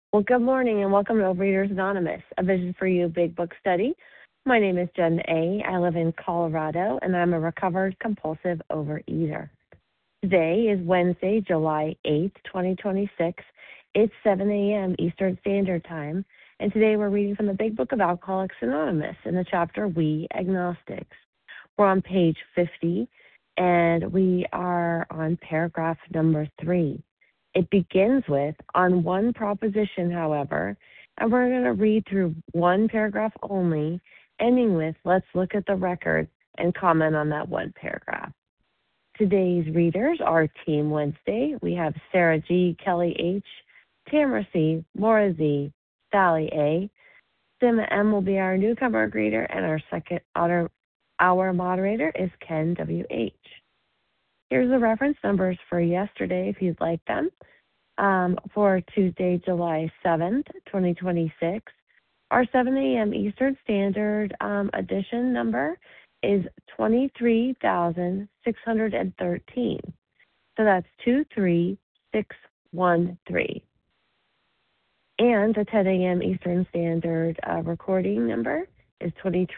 Well, good morning and welcome to Overeaters Anonymous, a Vision for You Big Book study. My name is Jen A. I live in Colorado and I'm a recovered compulsive overeater. Today is Wednesday, July 8th, 2026. It's 7 a.m. Eastern Standard Time, and today we're reading from the Big Book of Alcoholics Anonymous in the chapter We Agnostics. We're on page 50, and we are on paragraph number 3. It begins with, on one proposition, however, and we're going to read through one paragraph only, ending with, let's look at the record and comment on that one paragraph. Today's readers are Team Wednesday. We have Sarah G., Kelly H., Tamara C., Laura Z., Sally A. Sima M. will be our newcomer greeter, and our moderator is Ken W.H. Here's the reference numbers for yesterday if you'd like them. For Tuesday, July 7th, 2026, our 7 a.m. Eastern Standard edition number is 23,613. So that's 23613. And the 10 a.m. Eastern Standard recording number is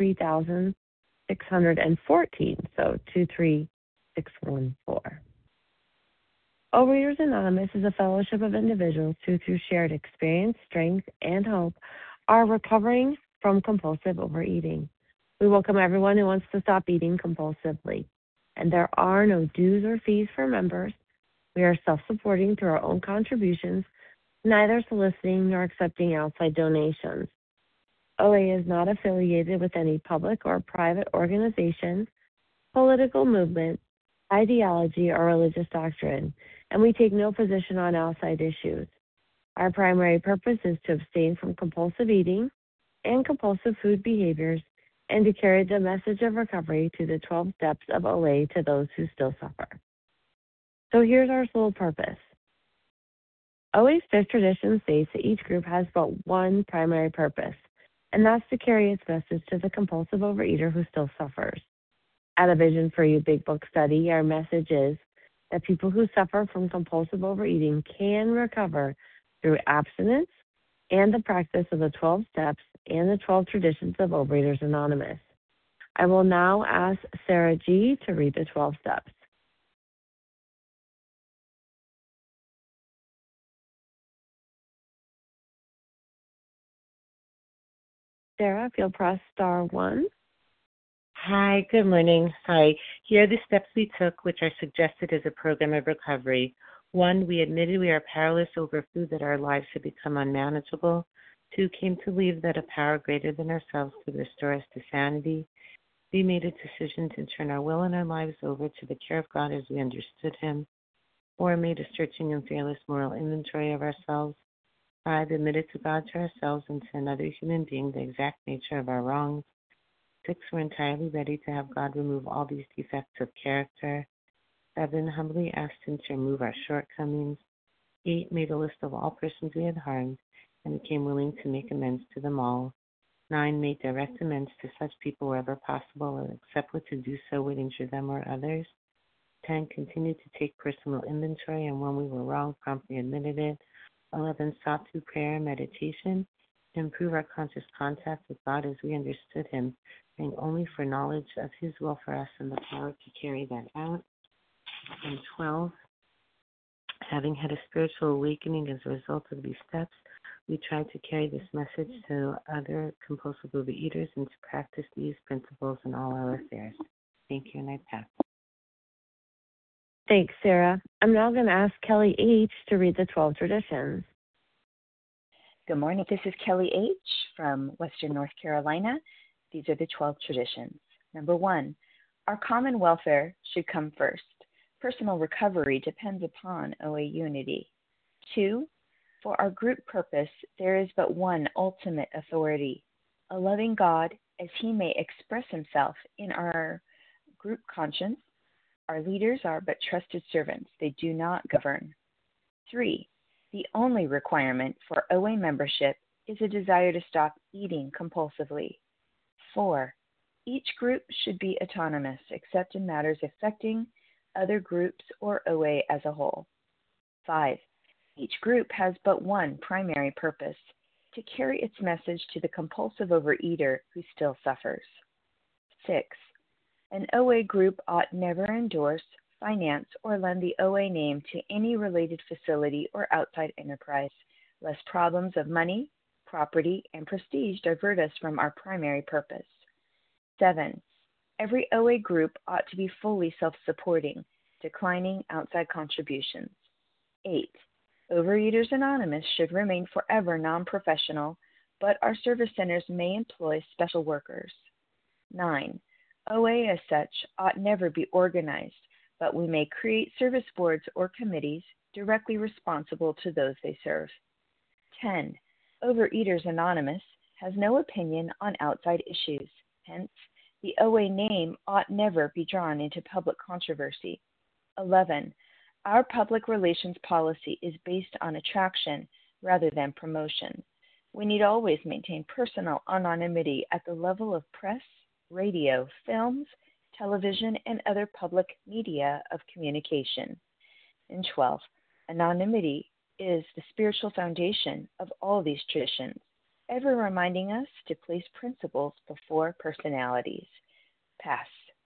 23,614. So 23614. Overeaters Anonymous is a fellowship of individuals who, through shared experience, strength, and hope, are recovering from compulsive overeating. We welcome everyone who wants to stop eating compulsively, and there are no dues or fees for members. We are self-supporting through our own contributions, neither soliciting nor accepting outside donations. OA is not affiliated with any public or private organization, political movement, ideology, or religious doctrine, and we take no position on outside issues. Our primary purpose is to abstain from compulsive eating and compulsive food behaviors and to carry the message of recovery to the 12 steps of OA to those who still suffer. So here's our sole purpose. OA's fifth tradition states that each group has but one primary purpose, and that's to carry its message to the compulsive overeater who still suffers. At a Vision for You Big Book study, our message is that people who suffer from compulsive overeating can recover through abstinence and the practice of the 12 steps and the 12 traditions of Overeaters Anonymous. I will now ask Sarah G. to read the 12 steps. Sarah, if you'll press star 1. Hi, good morning. Hi. Here are the steps we took, which are suggested as a program of recovery. 1, we admitted we are powerless over food, that our lives had become unmanageable. 2, came to believe that a power greater than ourselves could restore us to sanity. 3, made a decision to turn our will and our lives over to the care of God as we understood Him. 4, made a searching and fearless moral inventory of ourselves. 5, admitted to God, to ourselves, and to another human being the exact nature of our wrongs. 6, we're entirely ready to have God remove all these defects of character. 7, humbly asked Him to remove our shortcomings. 8, made a list of all persons we had harmed and became willing to make amends to them all. 9, made direct amends to such people wherever possible, except what to do so would injure them or others. 10, continued to take personal inventory, and when we were wrong, promptly admitted it. 11, sought through prayer and meditation to improve our conscious contact with God as we understood Him, praying only for knowledge of His will for us and the power to carry that out. And 12, having had a spiritual awakening as a result of these steps, we tried to carry this message to other compulsive overeaters and to practice these principles in all our affairs. Thank you, and I pass. Thanks, Sarah. I'm now going to ask Kelly H. to read the 12 traditions. Good morning. This is Kelly H. from Western North Carolina. These are the 12 traditions. Number 1, our common welfare should come first. Personal recovery depends upon OA unity. 2, for our group purpose, there is but one ultimate authority, a loving God, as He may express Himself in our group conscience. Our leaders are but trusted servants. They do not govern. 3, the only requirement for OA membership is a desire to stop eating compulsively. 4, each group should be autonomous except in matters affecting other groups or OA as a whole. 5, Each group has but one primary purpose: to carry its message to the compulsive overeater who still suffers. 6. An OA group ought never endorse, finance, or lend the OA name to any related facility or outside enterprise, lest problems of money, property, and prestige divert us from our primary purpose. 7. Every OA group ought to be fully self-supporting, declining outside contributions. 8. Overeaters Anonymous should remain forever non-professional, but our service centers may employ special workers. 9. OA as such ought never be organized, but we may create service boards or committees directly responsible to those they serve. 10. Overeaters Anonymous has no opinion on outside issues. Hence, the OA name ought never be drawn into public controversy. 11. Our public relations policy is based on attraction rather than promotion. We need always maintain personal anonymity at the level of press, radio, films, television, and other public media of communication. And 12. Anonymity is the spiritual foundation of all these traditions, ever reminding us to place principles before personalities. Pass.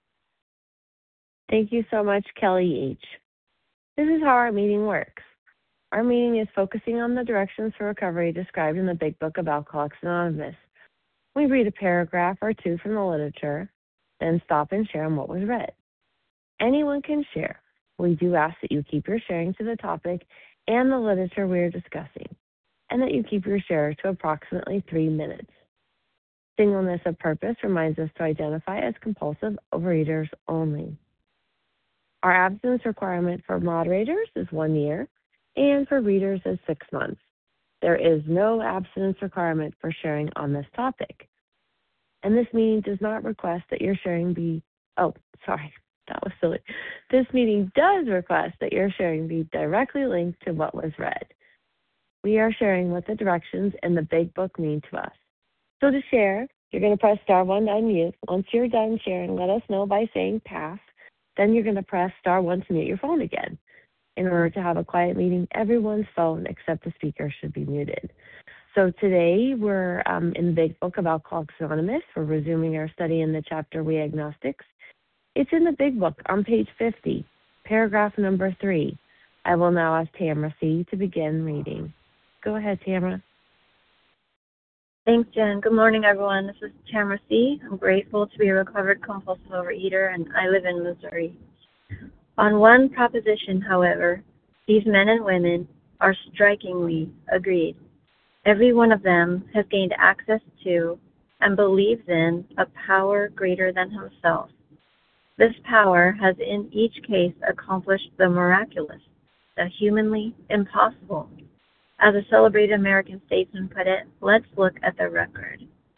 Thank you so much, Kelly H. This is how our meeting works. Our meeting is focusing on the directions for recovery described in the Big Book of Alcoholics Anonymous. We read a paragraph or two from the literature, then stop and share on what was read. Anyone can share. We do ask that you keep your sharing to the topic and the literature we are discussing, and that you keep your share to approximately 3 minutes. Singleness of purpose reminds us to identify as compulsive overeaters only. Our abstinence requirement for moderators is 1 year, and for readers is 6 months. There is no abstinence requirement for sharing on this topic. And this meeting does not request that your sharing be, that was silly. This meeting does request that your sharing be directly linked to what was read. We are sharing what the directions in the Big Book mean to us. So to share, you're going to press *1 to unmute. Once you're done sharing, let us know by saying pass. Then you're going to press *1 to mute your phone again. In order to have a quiet meeting, everyone's phone except the speaker should be muted. So today we're in the Big Book of Alcoholics Anonymous. We're resuming our study in the chapter We Agnostics. It's in the Big Book on page 50, paragraph number 3. I will now ask Tamara C. to begin reading. Go ahead, Tamara. Thanks, Jen. Good morning, everyone. This is Tamara C. I'm grateful to be a recovered compulsive overeater, and I live in Missouri. On one proposition, however, these men and women are strikingly agreed. Every one of them has gained access to and believes in a power greater than himself. This power has in each case accomplished the miraculous, the humanly impossible. As a celebrated American statesman put it, let's look at the record.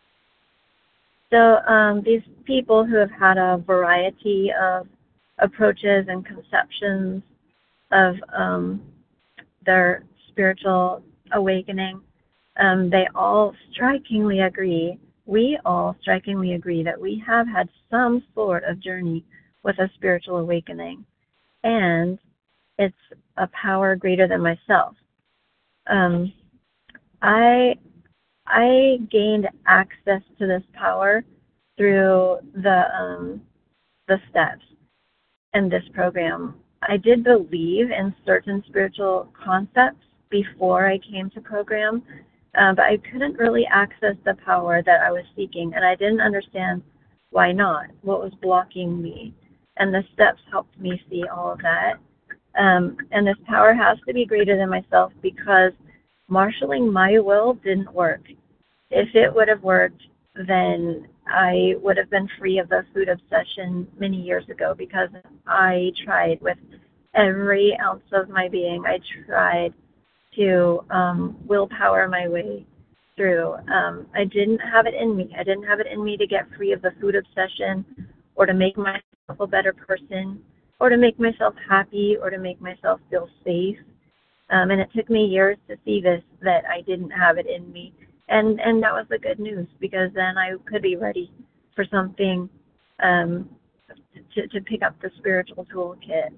So these people who have had a variety of approaches and conceptions of their spiritual awakening, they all strikingly agree, we all strikingly agree that we have had some sort of journey with a spiritual awakening, and it's a power greater than myself. I gained access to this power through the steps in this program. I did believe in certain spiritual concepts before I came to program, but I couldn't really access the power that I was seeking, and I didn't understand why not, what was blocking me. And the steps helped me see all of that. And this power has to be greater than myself because marshaling my will didn't work. If it would have worked, then I would have been free of the food obsession many years ago because I tried with every ounce of my being. I tried to willpower my way through. I didn't have it in me. I didn't have it in me to get free of the food obsession or to make myself a better person or to make myself happy or to make myself feel safe. And it took me years to see this, that I didn't have it in me. And that was the good news, because then I could be ready for something to pick up the spiritual toolkit.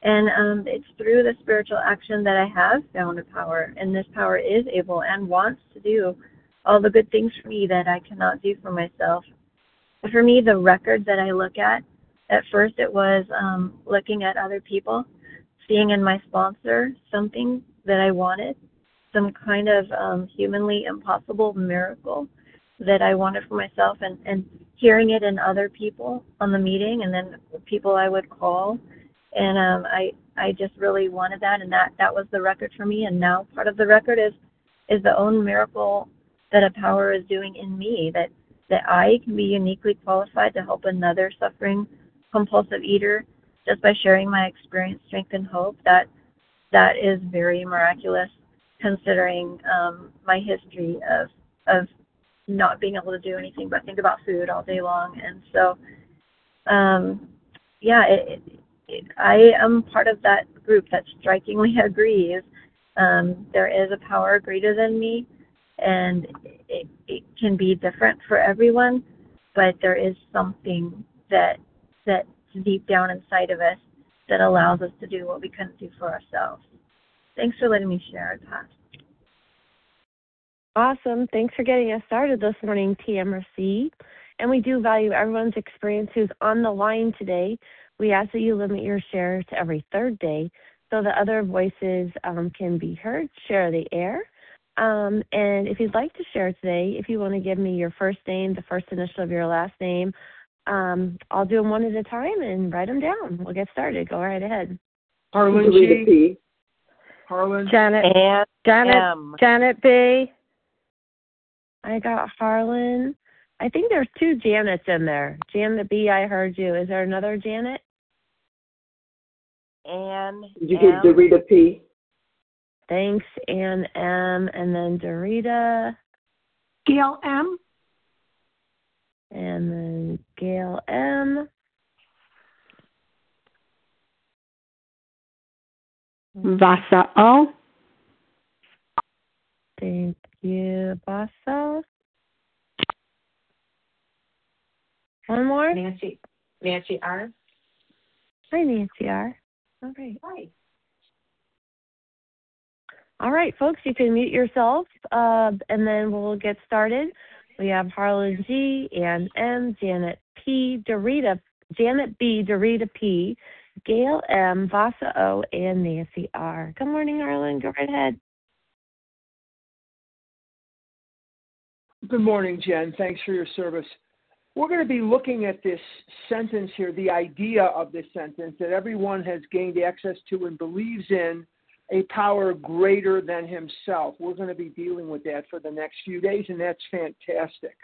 And it's through the spiritual action that I have found a power, and this power is able and wants to do all the good things for me that I cannot do for myself. But for me, the record that I look at first it was looking at other people, seeing in my sponsor something that I wanted, some kind of humanly impossible miracle that I wanted for myself, and hearing it in other people on the meeting, and then people I would call. And I just really wanted that, and that was the record for me. And now part of the record is the own miracle that a power is doing in me, that I can be uniquely qualified to help another suffering compulsive eater just by sharing my experience, strength, and hope. That is very miraculous, considering my history of not being able to do anything but think about food all day long. And so, I am part of that group that strikingly agrees. There is a power greater than me, and it can be different for everyone, but there is something that's deep down inside of us that allows us to do what we couldn't do for ourselves. Thanks for letting me share, Pat. Awesome. Thanks for getting us started this morning, TMRC. And we do value everyone's experience who's on the line today. We ask that you limit your share to every third day so that other voices can be heard, share the air. And if you'd like to share today, if you want to give me your first name, the first initial of your last name, I'll do them one at a time and write them down. We'll get started. Go right ahead. Harlan G. Harlan. Janet B. I got Harlan. I think there's two Janets in there. Janet B, I heard you. Is there another Janet? Ann. Did you get Dorita P? Thanks, Ann M. And then Dorita. Gail M. And then Gail M. Vasa O. Thank you, Vasa. One more? Nancy R. Hi, Nancy R. All right. Hi. All right, folks, you can mute yourself, and then we'll get started. We have Harlan G, Ann M, Janet P, Janet B, Dorita P, Gail M, Vasa O, and Nancy R. Good morning, Harlan. Go right ahead. Good morning, Jen. Thanks for your service. We're going to be looking at this sentence here, the idea of this sentence, that everyone has gained access to and believes in a power greater than himself. We're going to be dealing with that for the next few days, and that's fantastic.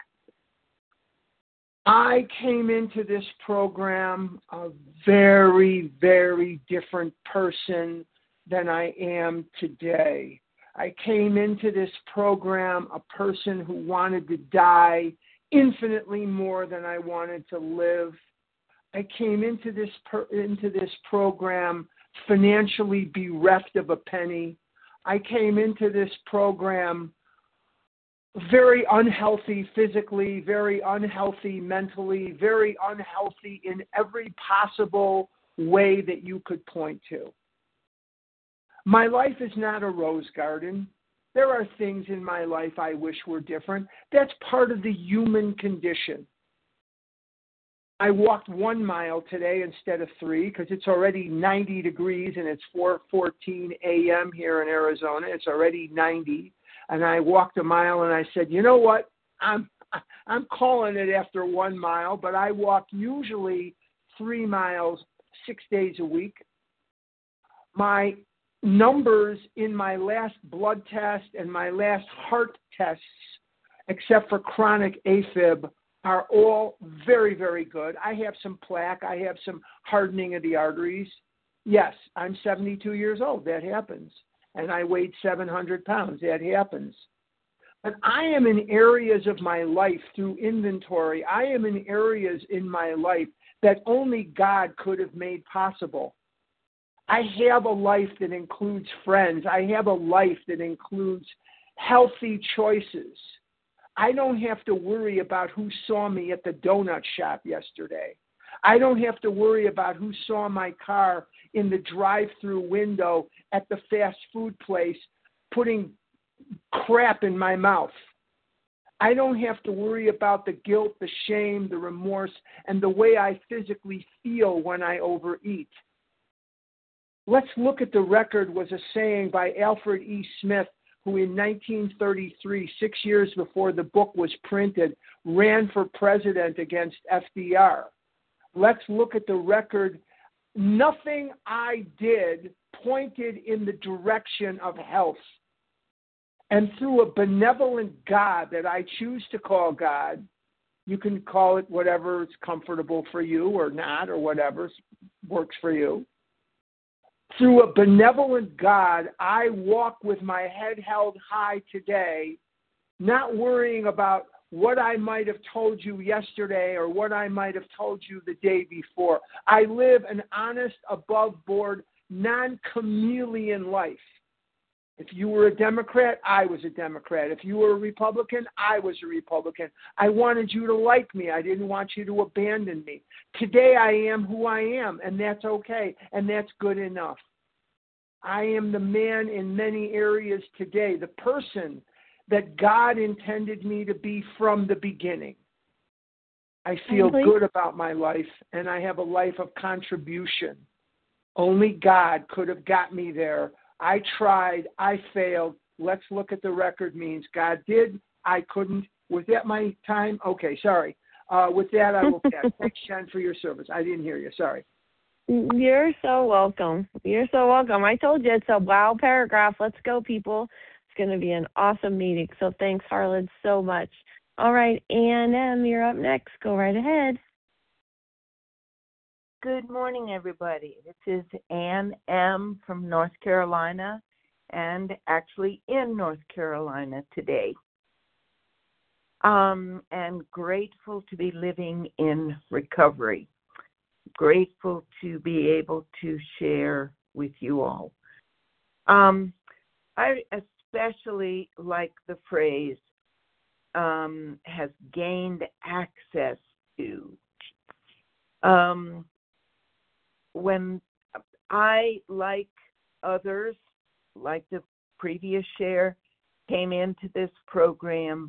I came into this program a very, very different person than I am today. I came into this program a person who wanted to die infinitely more than I wanted to live. I came into this program financially bereft of a penny. I came into this program very unhealthy physically, very unhealthy mentally, very unhealthy in every possible way that you could point to. My life is not a rose garden. There are things in my life I wish were different. That's part of the human condition. I walked 1 mile today instead of 3 because it's already 90 degrees and it's 4:14 a.m. here in Arizona. It's already 90. And I walked a mile and I said, you know what? I'm calling it after 1 mile, but I walk usually 3 miles 6 days a week. My numbers in my last blood test and my last heart tests, except for chronic AFib, are all very, very good. I have some plaque. I have some hardening of the arteries. Yes, I'm 72 years old. That happens. And I weighed 700 pounds. That happens. But I am in areas of my life through inventory. I am in areas in my life that only God could have made possible. I have a life that includes friends. I have a life that includes healthy choices. I don't have to worry about who saw me at the donut shop yesterday. I don't have to worry about who saw my car in the drive-through window at the fast food place putting crap in my mouth. I don't have to worry about the guilt, the shame, the remorse, and the way I physically feel when I overeat. Let's look at the record was a saying by Alfred E. Smith, who in 1933, 6 years before the book was printed, ran for president against FDR. Let's look at the record. Nothing I did pointed in the direction of health. And through a benevolent God that I choose to call God, you can call it whatever is comfortable for you or not, or whatever works for you. Through a benevolent God, I walk with my head held high today, not worrying about what I might have told you yesterday or what I might have told you the day before. I live an honest, above-board, non-chameleon life. If you were a Democrat, I was a Democrat. If you were a Republican, I was a Republican. I wanted you to like me. I didn't want you to abandon me. Today I am who I am, and that's okay, and that's good enough. I am the man in many areas today, the person that God intended me to be from the beginning. I feel good about my life, and I have a life of contribution. Only God could have got me there. I tried. I failed. Let's look at the record means. God did. I couldn't. Was that my time? Okay, sorry. With that, I will pass. Thanks, Jen, for your service. I didn't hear you. Sorry. You're so welcome. You're so welcome. I told you it's a wow paragraph. Let's go, people. It's going to be an awesome meeting. So thanks, Harlan, so much. All right, Ann M., you're up next. Go right ahead. Good morning, everybody. This is Ann M. from North Carolina, and actually in North Carolina today. And grateful to be living in recovery. Grateful to be able to share with you all. I especially like the phrase, has gained access to. When I, like others, like the previous share, came into this program,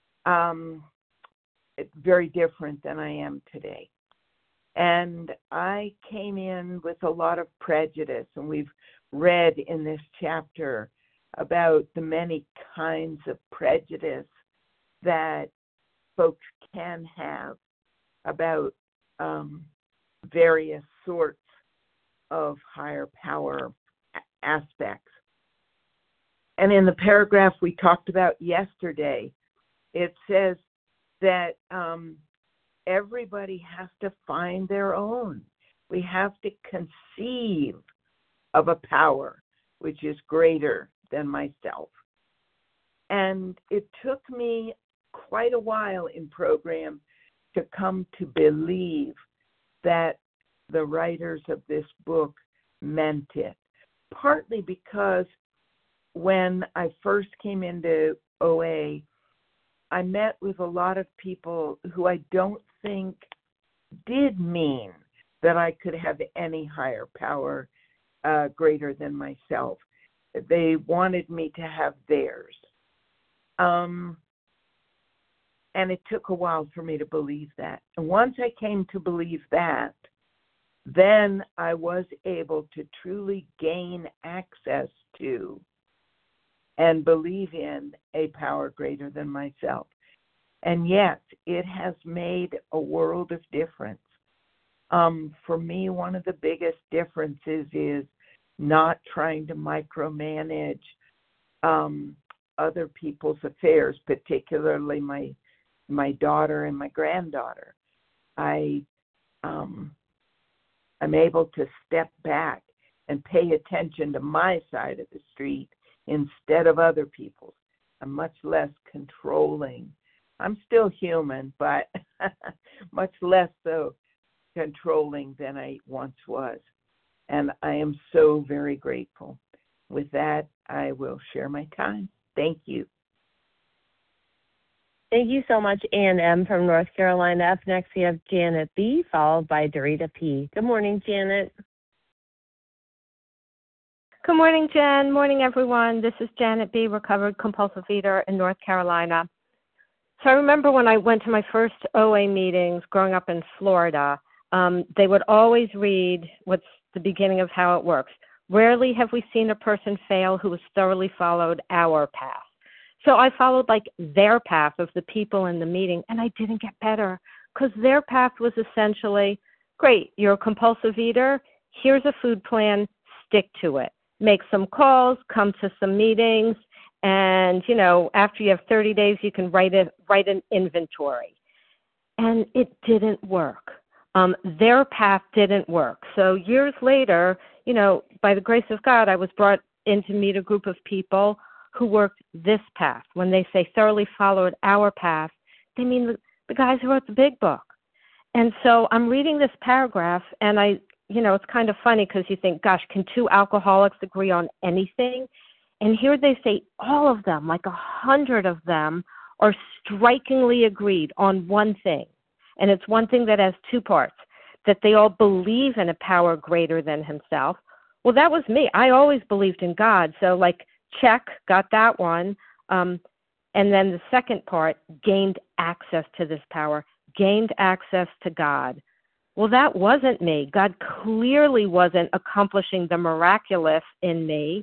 it's very different than I am today. And I came in with a lot of prejudice, and we've read in this chapter about the many kinds of prejudice that folks can have about various sorts of higher power aspects. And in the paragraph we talked about yesterday, it says that everybody has to find their own. We have to conceive of a power which is greater than myself. And it took me quite a while in program to come to believe that the writers of this book meant it. Partly because when I first came into OA, I met with a lot of people who I don't think did mean that I could have any higher power greater than myself. They wanted me to have theirs. And it took a while for me to believe that. And once I came to believe that, then I was able to truly gain access to and believe in a power greater than myself. And yes, it has made a world of difference. For me, one of the biggest differences is not trying to micromanage other people's affairs, particularly my daughter and my granddaughter. I'm able to step back and pay attention to my side of the street instead of other people's. I'm much less controlling. I'm still human, but much less so controlling than I once was. And I am so very grateful. With that, I will share my time. Thank you. Thank you so much, Ann M. from North Carolina. Up next, we have Janet B., followed by Dorita P. Good morning, Janet. Good morning, Jen. Morning, everyone. This is Janet B., recovered compulsive eater in North Carolina. So I remember when I went to my first OA meetings growing up in Florida, they would always read what's the beginning of how it works. Rarely have we seen a person fail who has thoroughly followed our path. So I followed like their path of the people in the meeting, and I didn't get better because their path was essentially, great, you're a compulsive eater, here's a food plan, stick to it. Make some calls, come to some meetings, and, you know, after you have 30 days, you can write an inventory. And it didn't work. Their path didn't work. So years later, you know, by the grace of God, I was brought in to meet a group of people who worked this path. When they say thoroughly followed our path, they mean the guys who wrote the big book. And so I'm reading this paragraph, and it's kind of funny because you think, gosh, can two alcoholics agree on anything? And here they say all of them, like 100 of them, are strikingly agreed on one thing. And it's one thing that has two parts, that they all believe in a power greater than himself. Well, that was me. I always believed in God. So, like, check, got that one. And then the second part, gained access to this power, gained access to God. Well, that wasn't me. God clearly wasn't accomplishing the miraculous in me.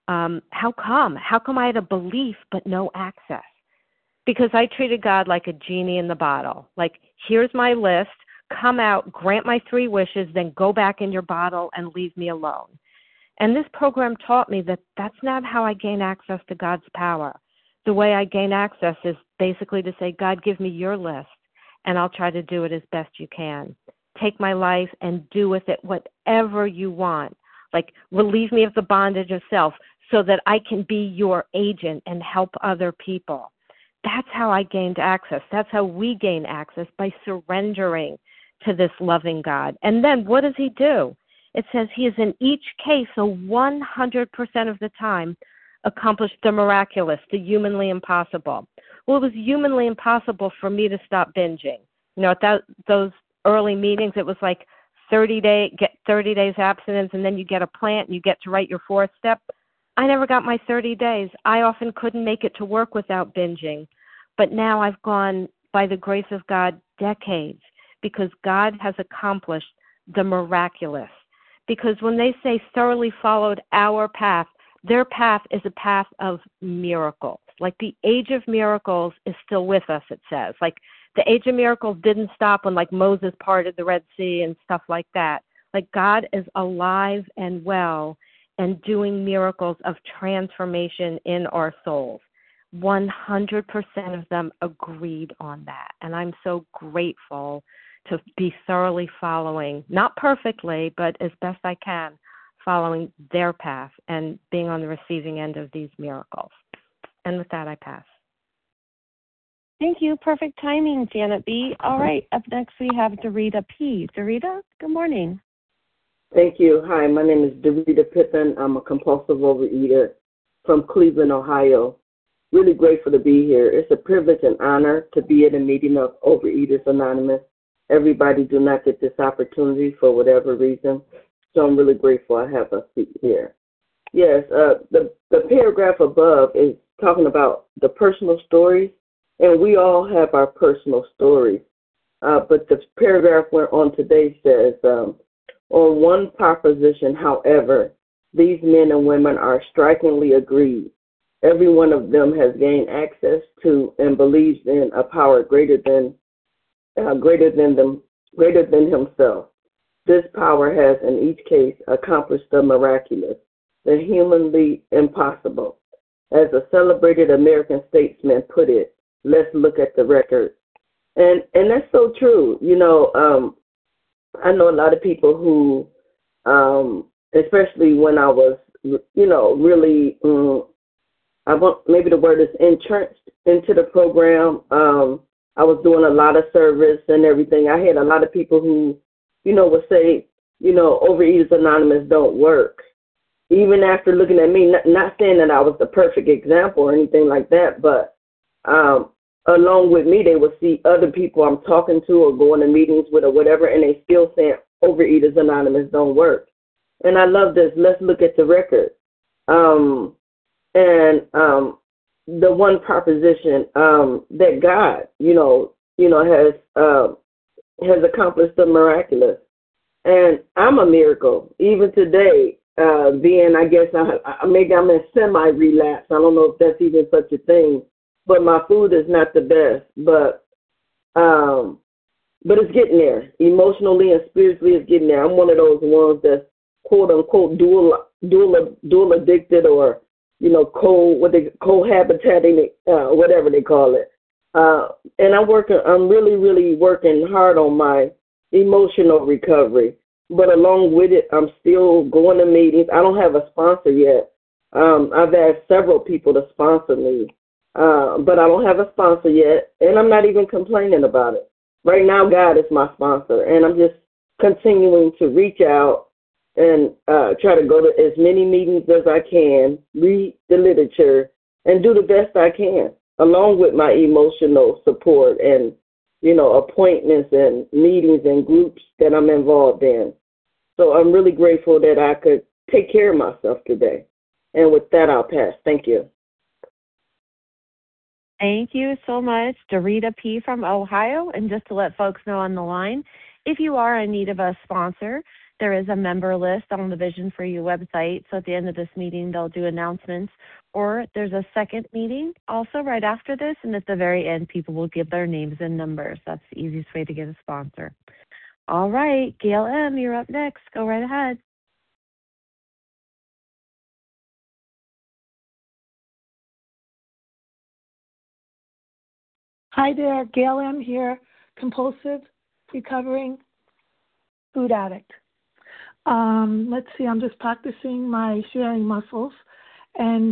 How come? How come I had a belief but no access? Because I treated God like a genie in the bottle. Like, here's my list, come out, grant my 3 wishes, then go back in your bottle and leave me alone. And this program taught me that that's not how I gain access to God's power. The way I gain access is basically to say, God, give me your list, and I'll try to do it as best you can. Take my life and do with it whatever you want. Like, relieve me of the bondage of self so that I can be your agent and help other people. That's how I gained access. That's how we gain access, by surrendering to this loving God. And then what does he do? It says he is in each case, so 100% of the time, accomplished the miraculous, the humanly impossible. Well, it was humanly impossible for me to stop binging. You know, at those early meetings, it was like 30 days abstinence, and then you get a plant and you get to write your 4th step. I never got my 30 days. I often couldn't make it to work without binging. But now I've gone, by the grace of God, decades, because God has accomplished the miraculous. Because when they say thoroughly followed our path, their path is a path of miracles. Like, the age of miracles is still with us, it says. Like, the age of miracles didn't stop when, like, Moses parted the Red Sea and stuff like that. Like, God is alive and well and doing miracles of transformation in our souls. 100% of them agreed on that. And I'm so grateful to be thoroughly following, not perfectly, but as best I can, following their path and being on the receiving end of these miracles. And with that, I pass. Thank you. Perfect timing, Janet B. All right. Up next, we have Dorita P. Dorita, good morning. Thank you. Hi, my name is Dorita Pippin. I'm a compulsive overeater from Cleveland, Ohio. Really grateful to be here. It's a privilege and honor to be at a meeting of Overeaters Anonymous. Everybody do not get this opportunity for whatever reason, so I'm really grateful I have a seat here. Yes, the paragraph above is talking about the personal stories, and we all have our personal stories. But the paragraph we're on today says, on one proposition, however, these men and women are strikingly agreed. Every one of them has gained access to and believes in a power greater than himself. This power has, in each case, accomplished the miraculous, the humanly impossible. As a celebrated American statesman put it, let's look at the record. And that's so true. You know, I know a lot of people who, especially when I was, really, maybe the word is entrenched into the program. I was doing a lot of service and everything. I had a lot of people who, would say, Overeaters Anonymous don't work. Even after looking at me, not saying that I was the perfect example or anything like that, but a along with me, they will see other people I'm talking to or going to meetings with or whatever, and they still saying Overeaters Anonymous don't work. And I love this. Let's look at the record. The one proposition that God, has accomplished the miraculous. And I'm a miracle. Even today, being, I guess, maybe I'm in semi-relapse. I don't know if that's even such a thing. But my food is not the best. But it's getting there. Emotionally and spiritually, it's getting there. I'm one of those ones that's quote-unquote dual addicted or, cohabitating, whatever they call it. And I'm really, really working hard on my emotional recovery. But along with it, I'm still going to meetings. I don't have a sponsor yet. I've asked several people to sponsor me, but I don't have a sponsor yet, and I'm not even complaining about it. Right now, God is my sponsor, and I'm just continuing to reach out and try to go to as many meetings as I can, read the literature, and do the best I can, along with my emotional support and, appointments and meetings and groups that I'm involved in. So I'm really grateful that I could take care of myself today. And with that, I'll pass. Thank you. Thank you so much, Dorita P. from Ohio. And just to let folks know on the line, if you are in need of a sponsor, there is a member list on the Vision for You website. So at the end of this meeting, they'll do announcements. Or there's a second meeting also right after this. And at the very end, people will give their names and numbers. That's the easiest way to get a sponsor. All right, Gail M., you're up next. Go right ahead. Hi there, Gail M. here, compulsive, recovering food addict. Let's see, I'm just practicing my sharing muscles. And,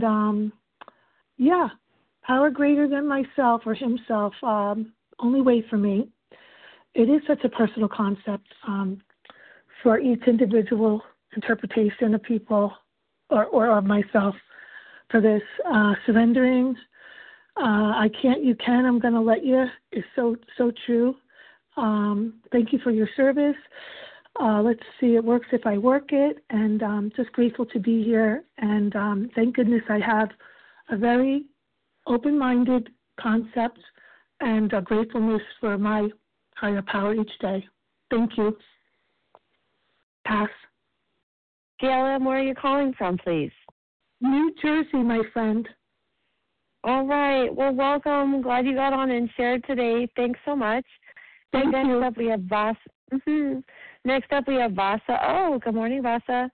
power greater than myself or himself, only way for me. It is such a personal concept for each individual interpretation of people or of myself for this. Surrendering, I can't, you can, I'm going to let you, is so true. Thank you for your service. Let's see, it works if I work it, and just grateful to be here. And thank goodness I have a very open-minded concept and a gratefulness for my higher power each day. Thank you. Pass. Gail M., where are you calling from, please? New Jersey, my friend. All right. Well, welcome. Glad you got on and shared today. Thanks so much. Thank you. Next up, we have Vasa. Next up, we have Vasa. Oh, good morning, Vasa.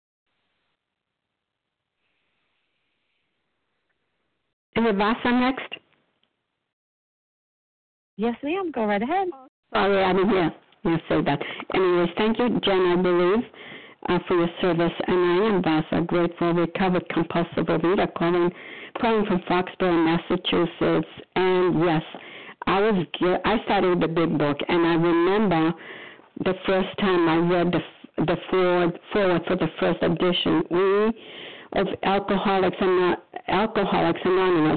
Is it Vasa next? Yes, ma'am. Go right ahead. Sorry, I didn't hear you say that. Anyways, thank you, Jen, I believe, for your service. And I am Vasa, grateful, recovered compulsive overeater, calling from Foxborough, Massachusetts. And yes, I started with the big book, and I remember the first time I read the forward for the first edition. We of Alcoholics Anonymous,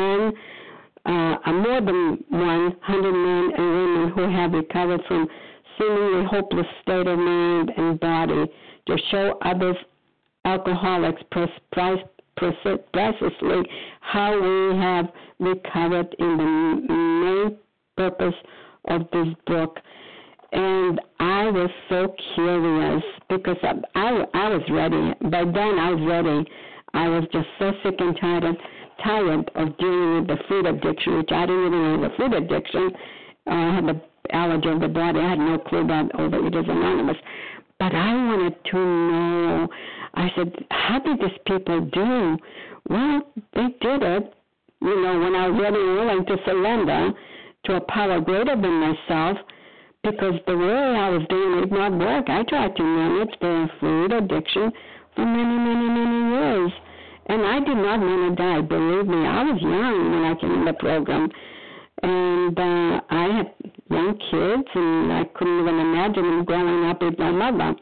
more than 100 men and women who have recovered from seemingly hopeless state of mind and body to show others alcoholics precisely how we have recovered in the main purpose of this book. And I was so curious because I was ready. By then I was ready. I was just so sick and tired of dealing with the food addiction, which I didn't even know the food addiction. I had the allergy of the body. I had no clue about Overeaters Anonymous. But I wanted to know. I said, how did these people do? Well, they did it, when I was ready and willing to surrender to a power greater than myself, because the way I was doing it did not work. I tried to manage the food addiction for many, many, many years. And I did not want to die. Believe me, I was young when I came in the program. And I had young kids, and I couldn't even imagine growing up with my mother.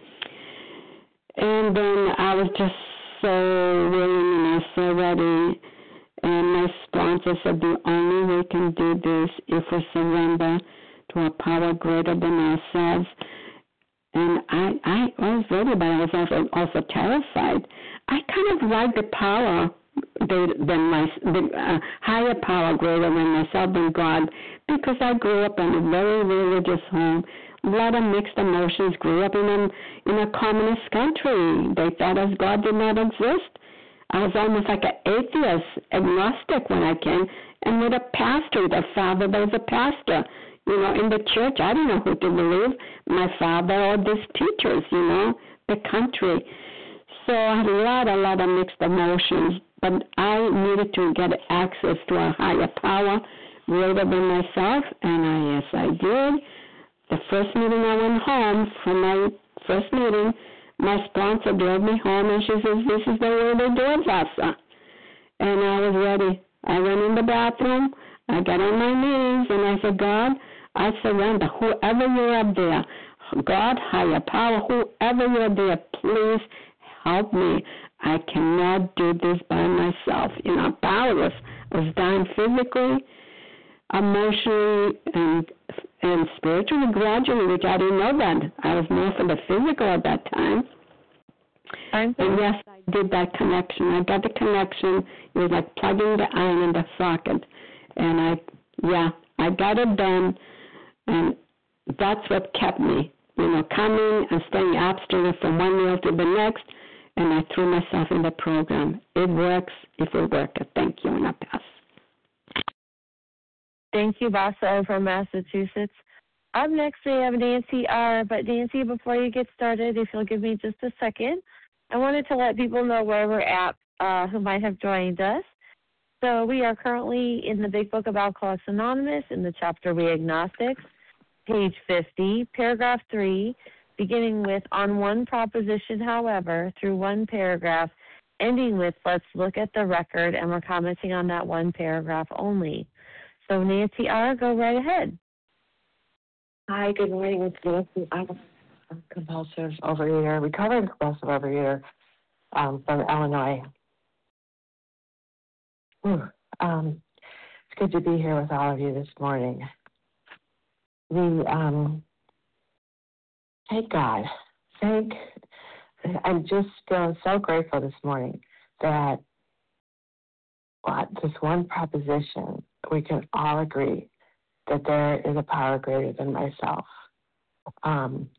And then I was just so willing and I was so ready. And my sponsor said the only way we can do this if we surrender to a power greater than ourselves. And I was ready, but I was also terrified. I kind of like the power the higher power greater than myself and God, because I grew up in a very religious home, a lot of mixed emotions, grew up in a communist country. They thought as God did not exist. I was almost like an atheist, agnostic when I came, and with a pastor, the father that was a pastor, in the church. I didn't know who to believe, my father or these teachers, the country. So I had a lot of mixed emotions, but I needed to get access to a higher power greater than myself, and yes, I did. The first meeting I went home from my first meeting, my sponsor drove me home, and she says, "This is the way they do it, Vasa." And I was ready. I went in the bathroom, I got on my knees, and I said, "God, I surrender. Whoever you're up there, God, higher power, whoever you're there, please help me. I cannot do this by myself." I'm powerless. I was dying physically, emotionally, and spiritually gradually, which I didn't know that. I was more for the physical at that time. And yes, I did that connection. I got the connection. It was like plugging the iron in the socket. And I got it done. And that's what kept me, coming and staying abstinent from one meal to the next. And I threw myself in the program. It works if it works. Thank you, and I pass. Thank you, Vasa from Massachusetts. Up next, we have Nancy R. But Nancy, before you get started, if you'll give me just a second, I wanted to let people know where we're at who might have joined us. So we are currently in the Big Book of Alcoholics Anonymous in the chapter We Agnostics, page 50, paragraph 3, beginning with "On one proposition, however," through one paragraph, ending with "Let's look at the record," and we're commenting on that one paragraph only. So Nancy R., go right ahead. Hi, good morning. It's Nancy. I'm a compulsive overeater, recovering compulsive overeater from Illinois. It's good to be here with all of you this morning. Thank God. I'm just feeling so grateful this morning that this one proposition, we can all agree that there is a power greater than myself. And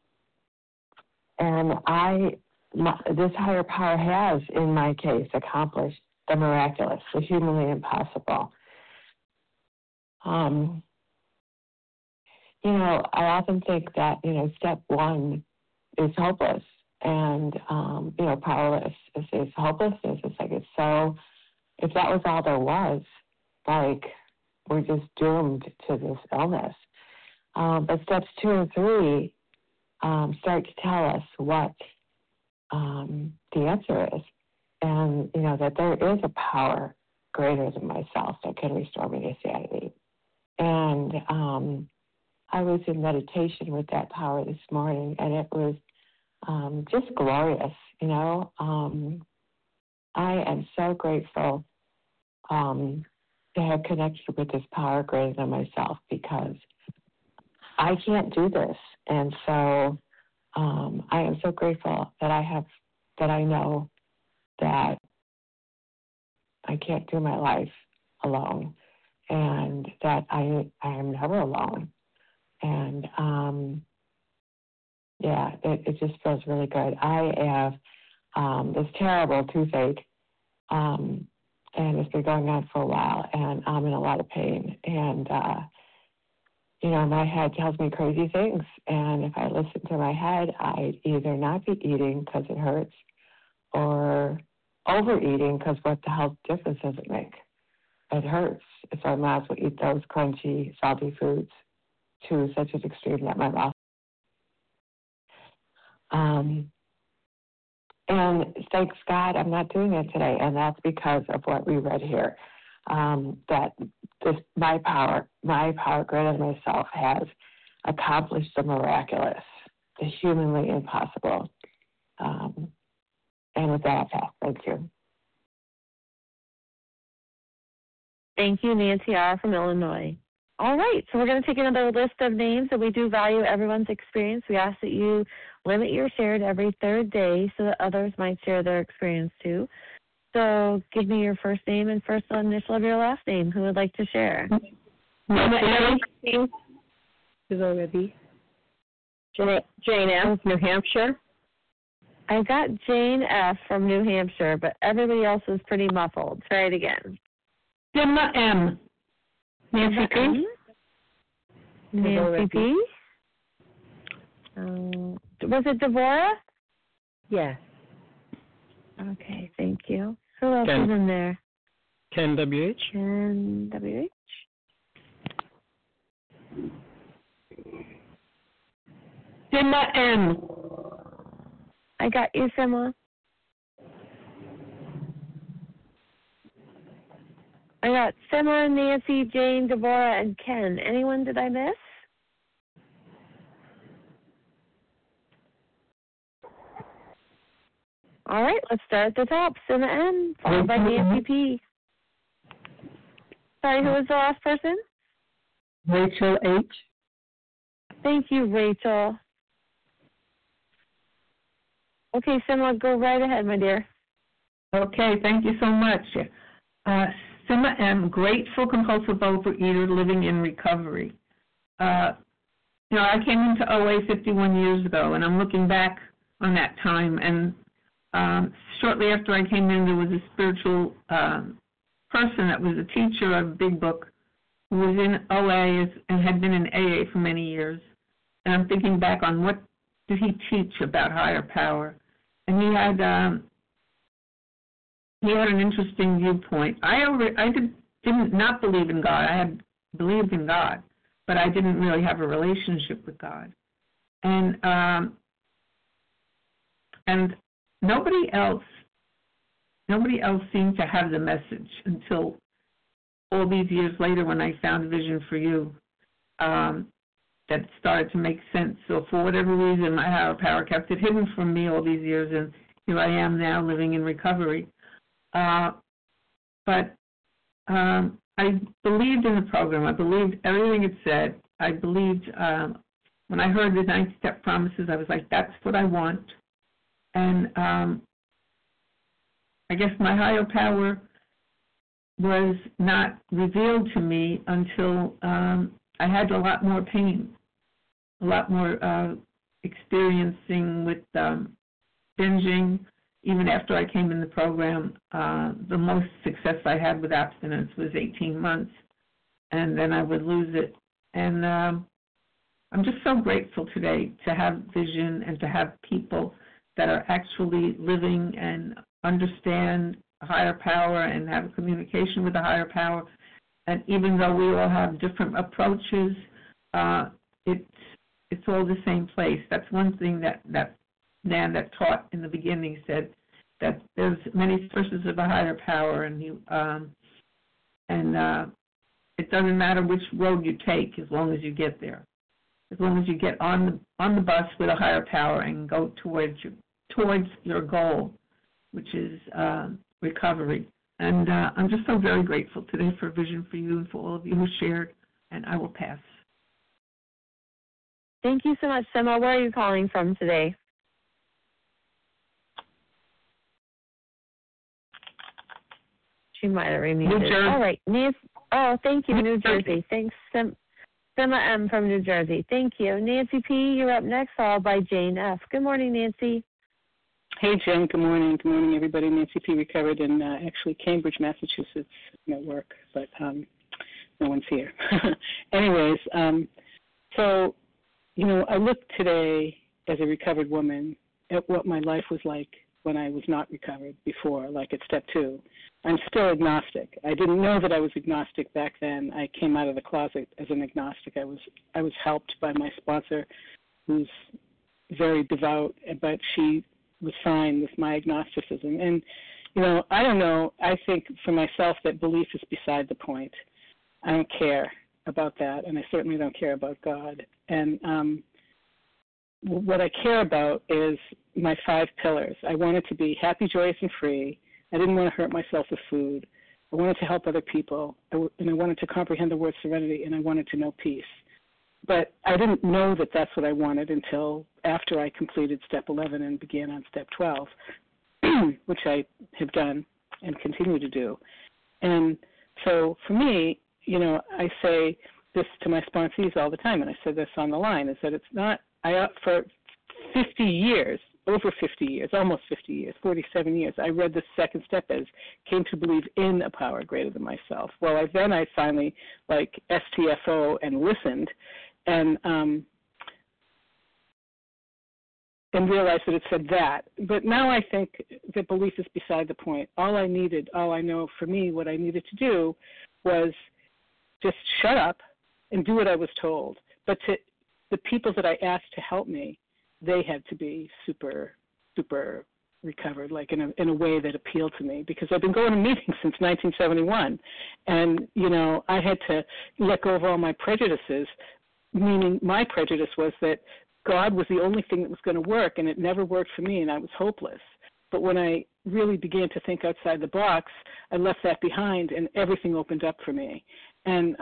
this higher power has, in my case, accomplished the miraculous, the humanly impossible. I often think that, step one is hopeless and, powerless. It's hopelessness. It's like, if that was all there was, we're just doomed to this illness. But steps 2 and 3 start to tell us what the answer is. And, that there is a power greater than myself that can restore me to sanity. And I was in meditation with that power this morning, and it was just glorious, I am so grateful to have connected with this power greater than myself, because I can't do this. And so I am so grateful that I know that I can't do my life alone, and that I am never alone. And it just feels really good. I have this terrible toothache, and it's been going on for a while, and I'm in a lot of pain. And my head tells me crazy things, and if I listen to my head, I'd either not be eating because it hurts, or overeating because what the hell difference does it make? It hurts, so I might as well eat those crunchy, salty foods to such an extreme that my mouth. And thanks God I'm not doing it today, and that's because of what we read here. That my power greater than myself has accomplished the miraculous, the humanly impossible. And with that, I'll pass. Thank you. Thank you, Nancy R. from Illinois. All right, so we're going to take another list of names, and we do value everyone's experience. We ask that you limit your share to every third day so that others might share their experience too. So give me your first name and first initial of your last name. Who would like to share? Is already. Jane F., New Hampshire. I got Jane F. from New Hampshire, but everybody else is pretty muffled. Try it again. Gemma M. Nancy P. Nancy P. Was it Devorah? Yes. Okay, thank you. Who else is in there? Ken W.H. Ken W.H. Simma M. I got you, Simma. I got Simma, Nancy, Jane, Devorah, and Ken. Anyone did I miss? All right, let's start at the top. Simma M, followed by Nancy P. Sorry, who was the last person? Rachel H. Thank you, Rachel. Okay, Simma, go right ahead, my dear. Okay, thank you so much. Simma M., grateful compulsive overeater living in recovery. I came into OA 51 years ago, and I'm looking back on that time, and shortly after I came in, there was a spiritual person that was a teacher of Big Book who was in OA and had been in AA for many years. And I'm thinking back on what did he teach about higher power. And he had an interesting viewpoint. I didn't not believe in God. I had believed in God, but I didn't really have a relationship with God. And nobody else seemed to have the message until all these years later when I found Vision for You, that started to make sense. So for whatever reason, my higher power kept it hidden from me all these years, and here I am now living in recovery. But I believed in the program. I believed everything it said. I believed when I heard the 9-step promises, I was like, that's what I want. And I guess my higher power was not revealed to me until I had a lot more pain, a lot more experiencing with binging. Even after I came in the program, the most success I had with abstinence was 18 months, and then I would lose it. And I'm just so grateful today to have Vision and to have people that are actually living and understand a higher power and have a communication with a higher power. And even though we all have different approaches, it's all the same place. That's one thing that Nan that taught in the beginning said, that there's many sources of a higher power, and it doesn't matter which road you take as long as you get there. As long as you get on the bus with a higher power and go towards your goal, which is recovery. And I'm just so very grateful today for Vision for You and for all of you who shared, and I will pass. Thank you so much, Simma. Where are you calling from today? She might have remuted. New Jersey. All right, Nancy. Oh, thank you, New Jersey. Thanks, Simma M. from New Jersey. Thank you. Nancy P., you're up next, followed by Jane F. Good morning, Nancy. Hey, Jen. Good morning. Good morning, everybody. Nancy P. recovered in actually Cambridge, Massachusetts. I'm at work, but no one's here. Anyways, so, I looked today as a recovered woman at what my life was like when I was not recovered before, like at step 2. I'm still agnostic. I didn't know that I was agnostic back then. I came out of the closet as an agnostic. I was helped by my sponsor, who's very devout, but she was fine with my agnosticism. And, I don't know. I think for myself that belief is beside the point. I don't care about that, and I certainly don't care about God. And what I care about is my 5 pillars. I wanted to be happy, joyous, and free. I didn't want to hurt myself with food. I wanted to help other people, and I wanted to comprehend the word serenity, and I wanted to know peace. But I didn't know that that's what I wanted until after I completed step 11 and began on step 12, which I have done and continue to do. And so for me, I say this to my sponsees all the time, and I said this on the line, is that it's not, for 50 years, over 50 years, almost 50 years, 47 years, I read the second step as came to believe in a power greater than myself. Well, I finally, STFO and listened and realized that it said that. But now I think that belief is beside the point. All I know for me, what I needed to do was just shut up and do what I was told. But to the people that I asked to help me, they had to be super, super recovered, in a way that appealed to me, because I've been going to meetings since 1971, and I had to let go of all my prejudices. Meaning, my prejudice was that God was the only thing that was going to work, and it never worked for me, and I was hopeless. But when I really began to think outside the box, I left that behind, and everything opened up for me. And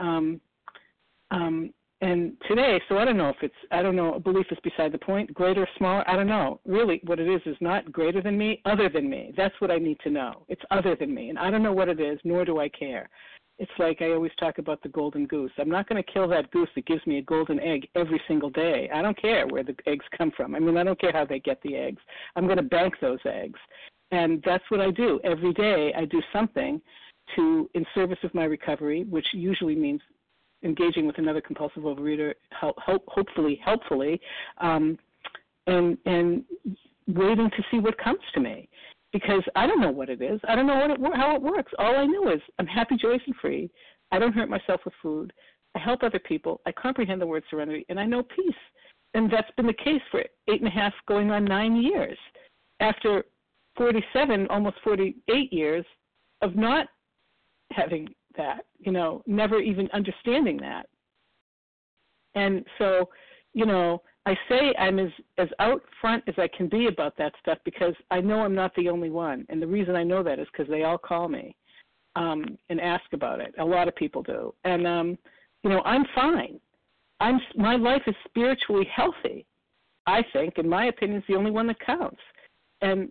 today, so I don't know, belief is beside the point, greater or smaller, I don't know. Really, what it is not greater than me, other than me. That's what I need to know. It's other than me, and I don't know what it is, nor do I care. It's like I always talk about the golden goose. I'm not going to kill that goose that gives me a golden egg every single day. I don't care where the eggs come from. I mean, I don't care how they get the eggs. I'm going to bank those eggs. And that's what I do. Every day I do something in service of my recovery, which usually means engaging with another compulsive overeater, hopefully, and waiting to see what comes to me. Because I don't know what it is. I don't know how it works. All I know is I'm happy, joyous, and free. I don't hurt myself with food. I help other people. I comprehend the word serenity, and I know peace. And that's been the case for 8.5, going on 9 years. After 47, almost 48 years of not having that, never even understanding that. And so, I say I'm as out front as I can be about that stuff because I know I'm not the only one. And the reason I know that is because they all call me and ask about it. A lot of people do. And, I'm fine. My life is spiritually healthy, I think. In my opinion, it's the only one that counts. And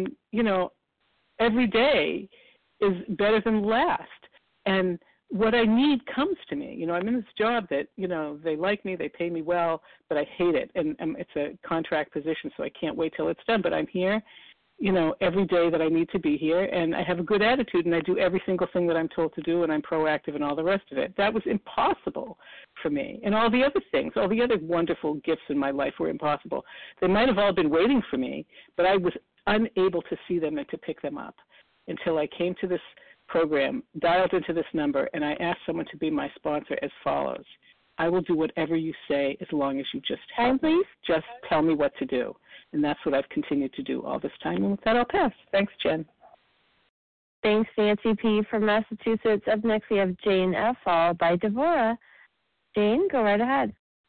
every day is better than the last. And what I need comes to me. I'm in this job that, they like me, they pay me well, but I hate it. And it's a contract position, so I can't wait till it's done. But I'm here, every day that I need to be here, and I have a good attitude, and I do every single thing that I'm told to do, and I'm proactive and all the rest of it. That was impossible for me. And all the other things, all the other wonderful gifts in my life were impossible. They might have all been waiting for me, but I was unable to see them and to pick them up until I came to this program, dialed into this number, and I asked someone to be my sponsor as follows. I will do whatever you say as long as you just help me. Just tell me what to do. And that's what I've continued to do all this time. And with that, I'll pass. Thanks, Jen. Thanks, Nancy P. from Massachusetts. Up next, we have Jane F., followed by Devorah. Jane, go right ahead.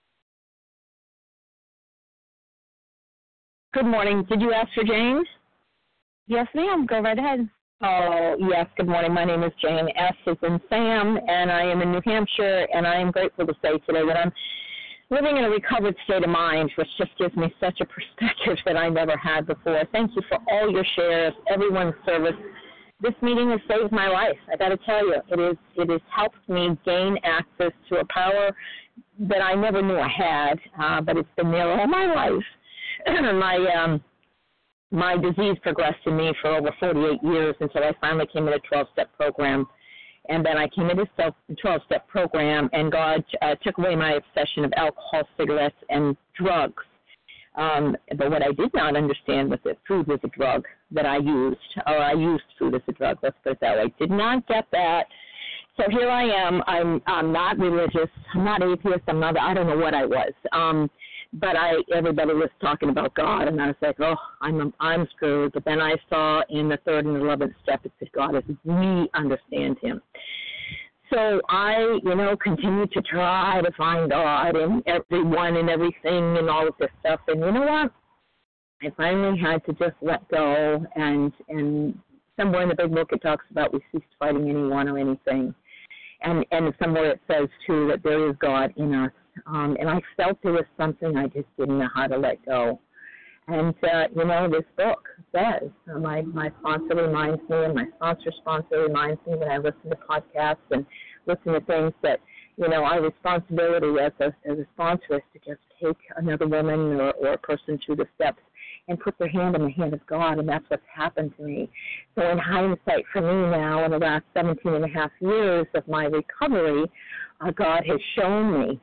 Good morning. Did you ask for Jane? Yes, ma'am. Go right ahead. Oh, yes. Good morning. My name is Jane S. as in Sam, and I am in New Hampshire, and I am grateful to say today that I'm living in a recovered state of mind, which just gives me such a perspective that I never had before. Thank you for all your shares, everyone's service. This meeting has saved my life. I got to tell you, it has helped me gain access to a power that I never knew I had, but it's been there all my life. My disease progressed in me for over 48 years until I finally came in a 12-step program. And then I came into a 12-step program, and God took away my obsession of alcohol, cigarettes, and drugs. But what I did not understand was that food was a drug that I used, or I used food as a drug. Let's put it that way. Did not get that. So here I am. I'm not religious. I'm not atheist. I don't know what I was. But everybody was talking about God, and I was like, oh, I'm screwed. But then I saw in the 3rd and 11th step, it said, God, as we understand him. So I, continued to try to find God in everyone and everything and all of this stuff. And you know what? I finally had to just let go and somewhere in the big book it talks about we ceased fighting anyone or anything. And somewhere it says, too, that there is God in us. And I felt there was something I just didn't know how to let go. And, this book says, my sponsor reminds me, and my sponsor's sponsor reminds me when I listen to podcasts and listen to things that, our responsibility as a sponsor is to just take another woman or a person through the steps and put their hand in the hand of God, and that's what's happened to me. So in hindsight for me now, in the last 17 and a half years of my recovery, God has shown me.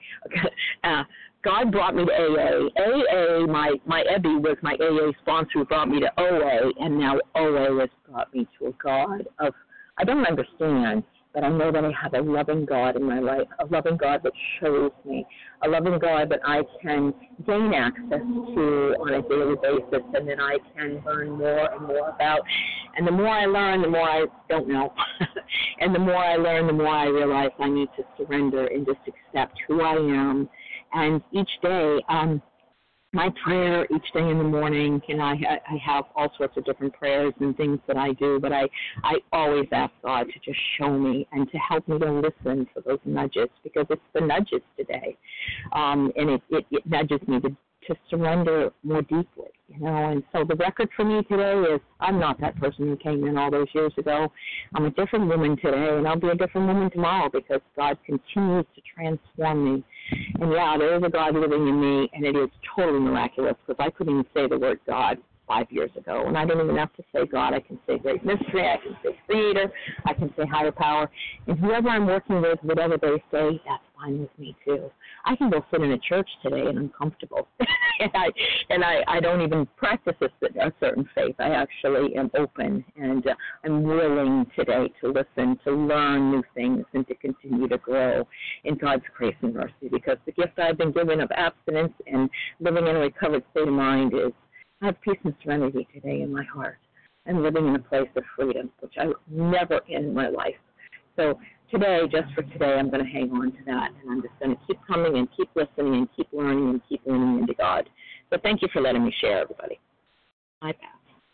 God brought me to AA. AA, my Ebby was my AA sponsor who brought me to OA, and now OA has brought me to a God of, I don't understand, but I know that I have a loving God in my life, a loving God that shows me, a loving God that I can gain access to on a daily basis, and that I can learn more and more about. And the more I learn, the more I don't know. And the more I learn, the more I realize I need to surrender and just accept who I am. And each day, my prayer each day in the morning, and I have all sorts of different prayers and things that I do, but I always ask God to just show me and to help me to listen for those nudges, because it's the nudges today. And it nudges me to surrender more deeply, And so the record for me today is I'm not that person who came in all those years ago. I'm a different woman today, and I'll be a different woman tomorrow because God continues to transform me. And, yeah, there is a God living in me, and it is totally miraculous because I couldn't even say the word God 5 years ago. And I don't even have to say God. I can say great mystery. I can say creator. I can say higher power. And whoever I'm working with, whatever they say, that's fine with me, too. I can go sit in a church today and I'm comfortable. and I don't even practice a certain faith. I actually am open, and I'm willing today to listen, to learn new things, and to continue to grow in God's grace and mercy, because the gift I've been given of abstinence and living in a recovered state of mind is I have peace and serenity today in my heart and living in a place of freedom, which I was never in my life. So today, just for today, I'm going to hang on to that, and I'm just going to keep coming and keep listening and keep learning and keep leaning into God. So thank you for letting me share, everybody. I pass.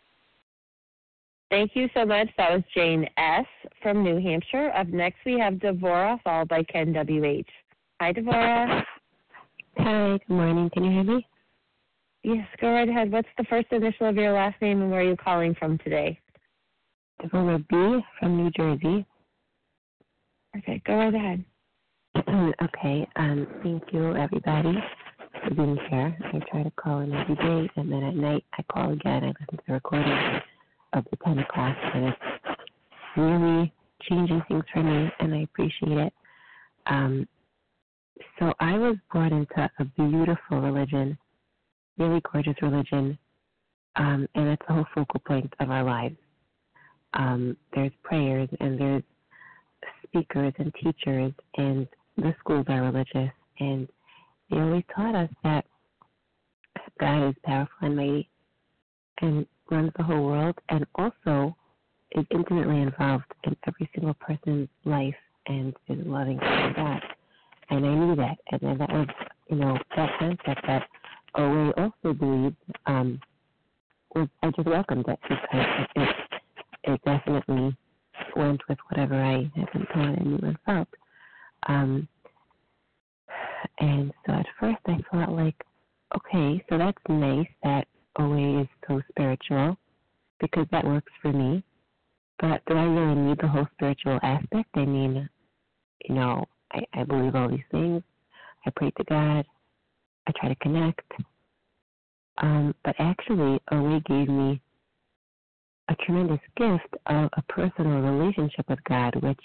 Thank you so much. That was Jane S. from New Hampshire. Up next, we have Devorah, followed by Ken W.H. Hi, Devorah. Hi, good morning. Can you hear me? Yes, go right ahead. What's the first initial of your last name and where are you calling from today? Devorah B. from New Jersey. Okay, go right ahead. Okay, thank you, everybody, for being here. I try to call in every day, and then at night I call again. I listen to the recording of the 10 o'clock, and it's really changing things for me, and I appreciate it. So I was brought into a beautiful religion, really gorgeous religion, and it's the whole focal point of our lives. There's prayers, and there's speakers and teachers, and the schools are religious, and they always taught us that God is powerful and mighty and runs the whole world, and also is intimately involved in every single person's life and is loving for that. And I knew that, and then that was, that concept that OA also believed, I just welcomed it because it definitely went with whatever I had been taught and knew and felt. And so at first I thought, okay, so that's nice that OA is so spiritual because that works for me. But do I really need the whole spiritual aspect? I mean, I believe all these things. I pray to God. I try to connect. But actually, OA gave me a tremendous gift of a personal relationship with God, which,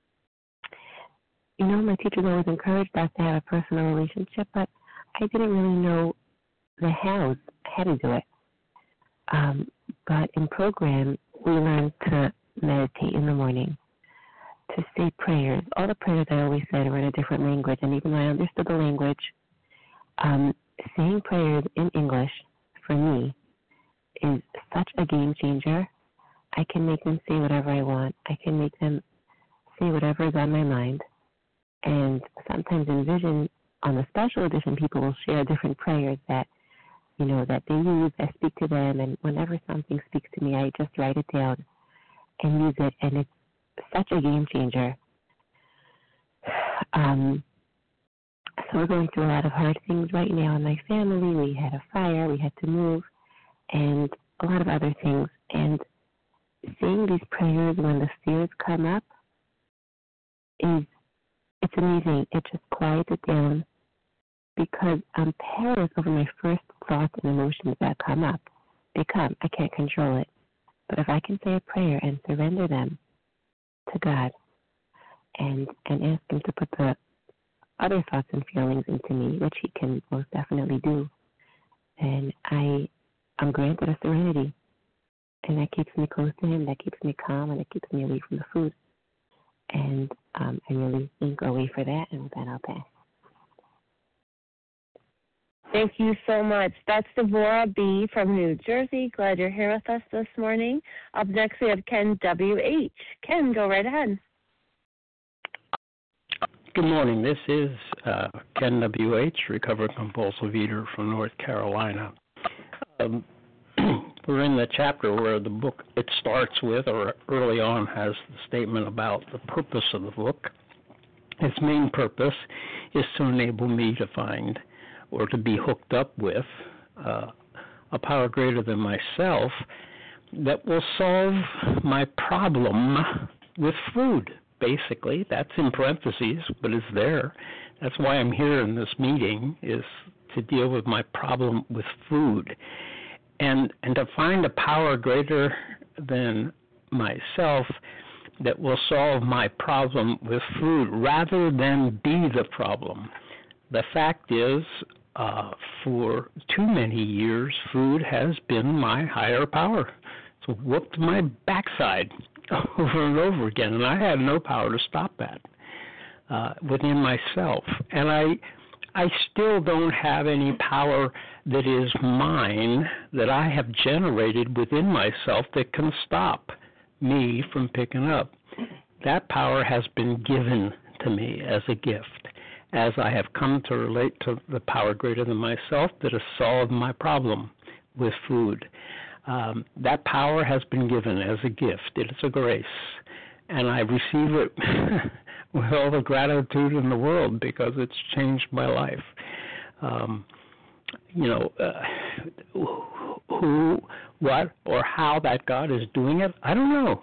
my teachers always encouraged us to have a personal relationship, but I didn't really know the how to do it. But in program, we learned to meditate in the morning, to say prayers. All the prayers I always said were in a different language, and even though I understood the language, saying prayers in English, for me, is such a game changer. I can make them say whatever I want. I can make them say whatever is on my mind. And sometimes in Vision, on the special edition, people will share different prayers that, that they use, that speak to them. And whenever something speaks to me, I just write it down. and use it, and it's such a game changer. So we're going through a lot of hard things right now in my family. We had a fire, we had to move, and a lot of other things. And saying these prayers when the fears come up it's amazing. It just quiets it down because I'm powerless over my first thoughts and emotions that come up. They come. I can't control it. But if I can say a prayer and surrender them to God and ask Him to put the other thoughts and feelings into me, which He can most definitely do, then I'm granted a serenity. And that keeps me close to Him, that keeps me calm, and it keeps me away from the food. And I really think I'll wait for that, and with that I'll pass. Thank you so much. That's Devorah B. from New Jersey. Glad you're here with us this morning. Up next, we have Ken W.H. Ken, go right ahead. Good morning. This is Ken W.H., recovered compulsive eater from North Carolina. We're in the chapter where the book, it starts with, or early on has the statement about the purpose of the book. Its main purpose is to enable me to find or to be hooked up with a power greater than myself that will solve my problem with food. Basically, that's in parentheses, but it's there. That's why I'm here in this meeting, is to deal with my problem with food. And to find a power greater than myself that will solve my problem with food rather than be the problem. The fact is, for too many years, food has been my higher power. It's whooped my backside over and over again, and I had no power to stop that within myself. And I still don't have any power that is mine, that I have generated within myself, that can stop me from picking up. That power has been given to me as a gift, as I have come to relate to the power greater than myself that has solved my problem with food. That power has been given as a gift. It is a grace, and I receive it with all the gratitude in the world because it's changed my life. Who, what, or how that God is doing it, I don't know.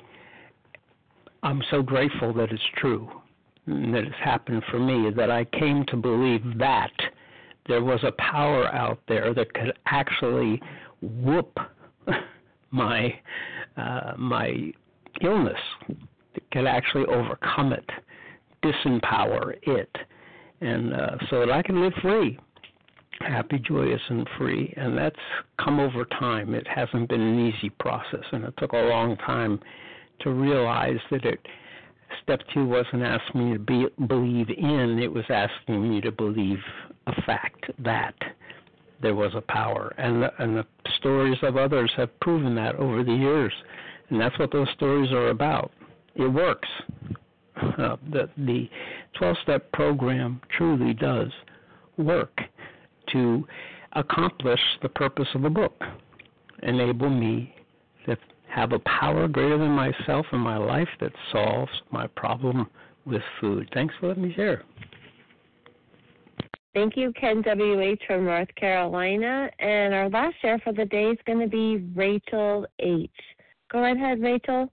I'm so grateful that it's true, and that it's happened for me, that I came to believe that there was a power out there that could actually whoop my illness, that could actually overcome it, disempower it, and so that I can live free, happy, joyous, and free. And that's come over time. It hasn't been an easy process, and it took a long time to realize that step 2 wasn't asking me to believe in, it was asking me to believe a fact that there was a power. And the stories of others have proven that over the years, and that's what those stories are about. It works. The 12-step program truly does work to accomplish the purpose of the book, enable me to have a power greater than myself in my life that solves my problem with food. Thanks for letting me share. Thank you, Ken W.H. from North Carolina. And our last share for the day is going to be Rachel H. Go right ahead, Rachel.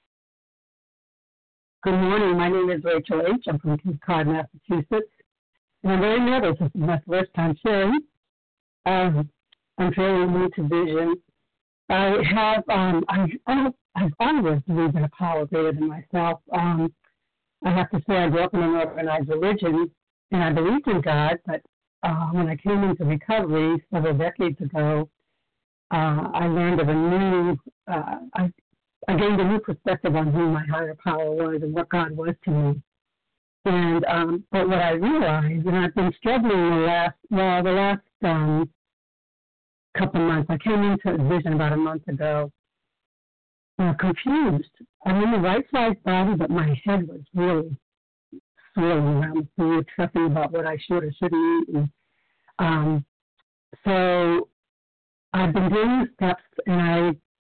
Good morning. My name is Rachel H. I'm from Cape Cod, Massachusetts. And I'm very nervous. This is my first time sharing. I'm fairly new to vision. I've always believed in a power greater than myself. I have to say I grew up in an organized religion, and I believed in God, but when I came into recovery several decades ago, I learned of a new, I gained a new perspective on who my higher power was and what God was to me. And but what I realized, and I've been struggling the last couple months. I came into vision about a month ago, confused. I'm in the right size body, but my head was really swirling around the food, stressing about what I should or shouldn't eat. And so I've been doing the steps, and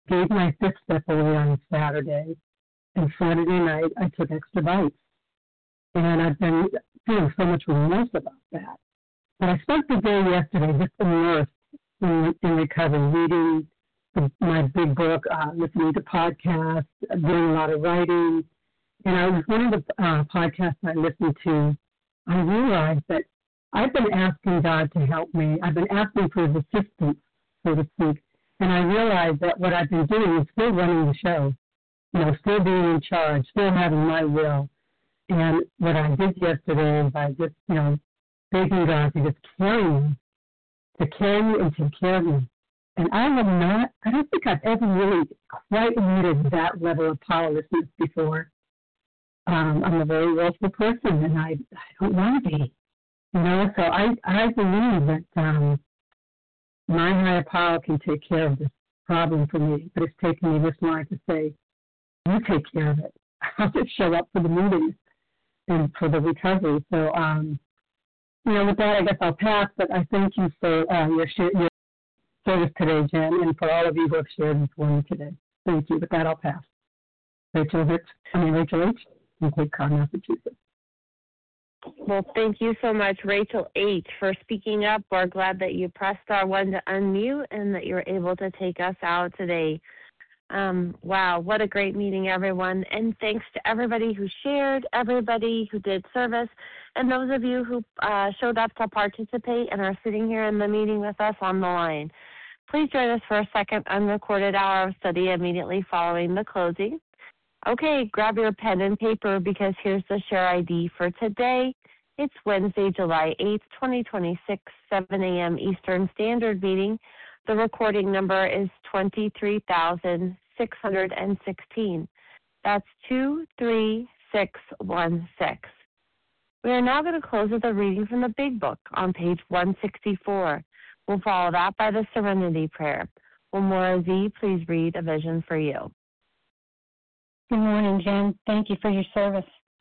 gave my fifth step away on Saturday, and Saturday night I took extra bites. And I've been feeling so much remorse about that. But I spent the day yesterday just immersed in recovery, reading my big book, listening to podcasts, doing a lot of writing. And one of the podcasts I listened to, I realized that I've been asking God to help me. I've been asking for his assistance, so to speak. And I realized that what I've been doing is still running the show, still being in charge, still having my will. And what I did yesterday is I just, begging God to just carry me and take care of me. And I don't think I've ever really quite needed that level of powerlessness before. I'm a very willful person, and I don't want to be, so I believe that my higher power can take care of this problem for me, but it's taken me this long to say, you take care of it. I'll just show up for the meetings and for the recovery. So, with that, I guess I'll pass, but I thank you for your service today, Jen, and for all of you who have shared this with me today. Thank you. With that, I'll pass. Rachel H. from Cape Cod, Massachusetts. Well, thank you so much, Rachel H., for speaking up. We're glad that you pressed star 1 to unmute and that you're able to take us out today. Wow, what a great meeting, everyone. And thanks to everybody who shared, everybody who did service, and those of you who showed up to participate and are sitting here in the meeting with us on the line. Please join us for a second unrecorded hour of study immediately following the closing. Okay, grab your pen and paper because here's the share ID for today. It's Wednesday, July 8th, 2026, 7 a.m. Eastern Standard Meeting. The recording number is 23,616. That's 23616. We are now going to close with a reading from the Big Book on page 164. We'll follow that by the Serenity Prayer. Will Maura Z. please read A Vision for You? Good morning, Jen. Thank you for your service.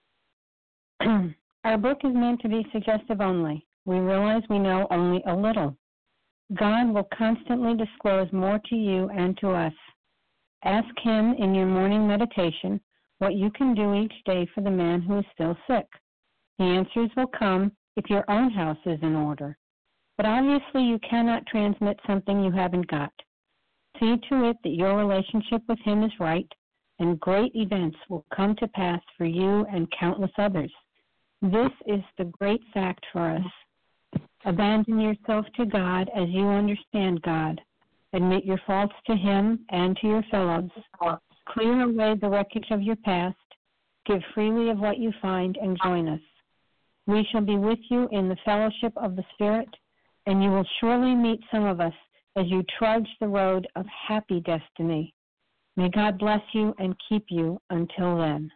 Our book is meant to be suggestive only. We realize we know only a little. God will constantly disclose more to you and to us. Ask him in your morning meditation what you can do each day for the man who is still sick. The answers will come if your own house is in order. But obviously you cannot transmit something you haven't got. See to it that your relationship with him is right, and great events will come to pass for you and countless others. This is the great fact for us. Abandon yourself to God as you understand God. Admit your faults to him and to your fellows. Clear away the wreckage of your past. Give freely of what you find and join us. We shall be with you in the fellowship of the Spirit, and you will surely meet some of us as you trudge the road of happy destiny. May God bless you and keep you until then.